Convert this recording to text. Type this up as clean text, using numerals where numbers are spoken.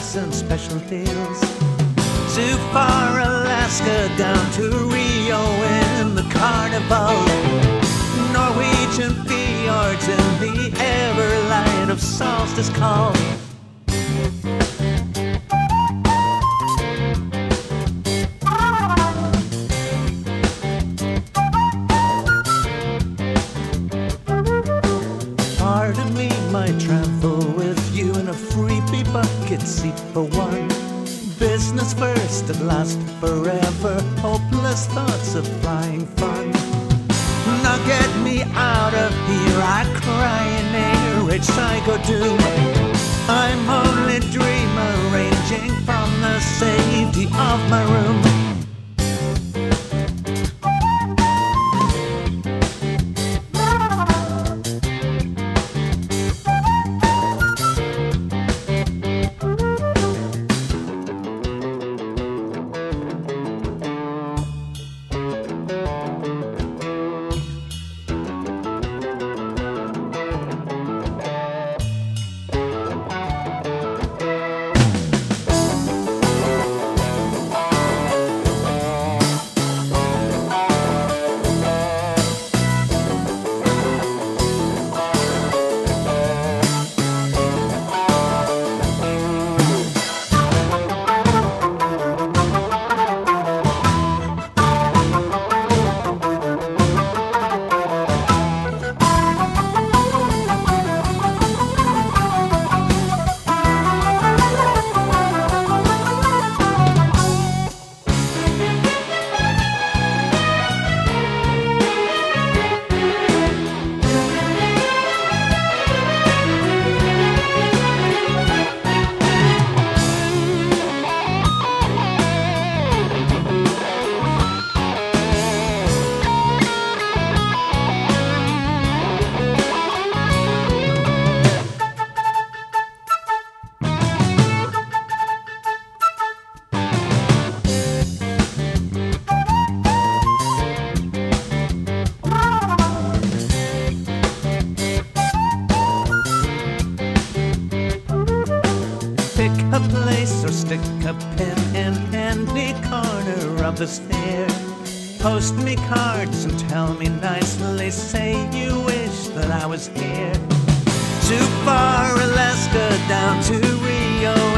deals and special deals. Too far Alaska down to Rio in the carnival. Norwegian fjords in the everlight of solstice call. Pardon me, might travel with you in a freebie bucket seat for one. Business first and last forever. Hopeless thoughts of flying fun. Now get me out of here, I cry in a rich psycho doom. I'm only a dream arranging from the safety of my room. A place or stick a pin in any corner of the stair. Post me cards and tell me nicely, say you wish that I was here. Too far Alaska down to Rio